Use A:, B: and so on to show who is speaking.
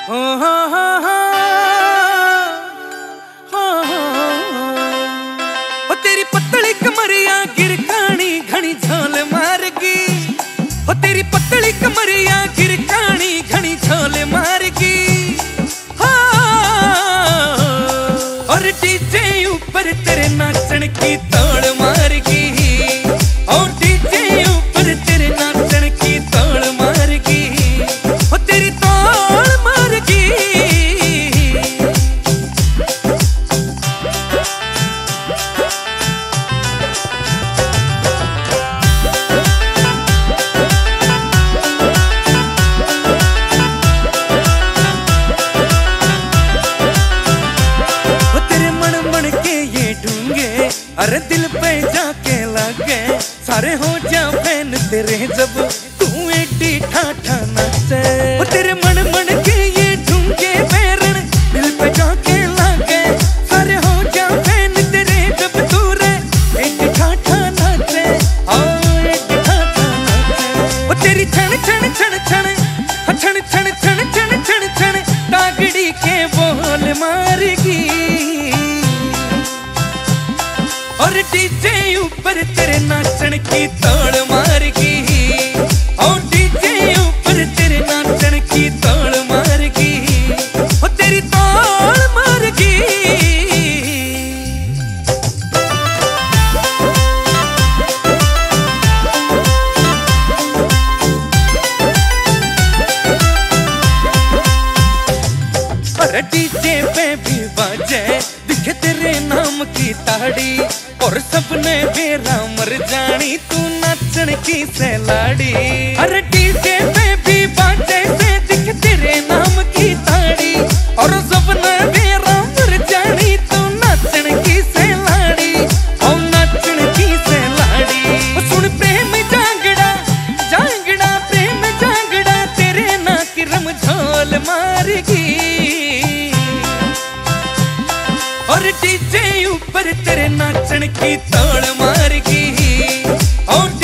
A: ओ हो हो हो हो हो। ओ तेरी पतली कमरिया गिरकानी घनी झोल मारगी। ओ तेरी पतली कमरिया गिरकानी घनी झोल मारगी। और डीजे ऊपर तेरे नाचन की तोड़ मारगी। और डीजे ऊपर तेरे नाचन की तोड़ मारगी। ओ तेरी तोड़ मारगी। अरे दिल पे जाके लगे सारे हो जा फैन तेरे जब तू एडी ठाठा नाचे। वो तेरे मन मन के ये ढूंढे पैरन दिल पे जाके लगे सारे हो जा फैन तेरे जब तू रे एडी ठाठा नाचे। ओ एडी ठाठा नाचे। वो तेरी छन छन छन छन छन छन छन छन छन छन तागड़ी के बोल मारगी। और डीजे ऊपर तेरे नाचन की तोड़ मारगी। और डीजे ऊपर तेरे नाचन की तोड़ मारगी। और तेरी तोड़ मारगी। अरे डीजे पे भी बाजे दिखे तेरे नाम की ताड़ी। और सबने मेरा मर जानी तू नाचन की सैलाड़ी। अरे डीजे पे भी बाजे से दिख तेरे नाम की ताड़ी। और सबने मेरा मर जानी तू नाचन की सैलाड़ी। और नाचन की सैलाड़ी। सुन प्रेम जांगड़ा जांगड़ा प्रेम जांगड़ा तेरे ना की रमझोल मारगी। और डीजे ऊपर तेरे नाचन की तोड़ मारगी। और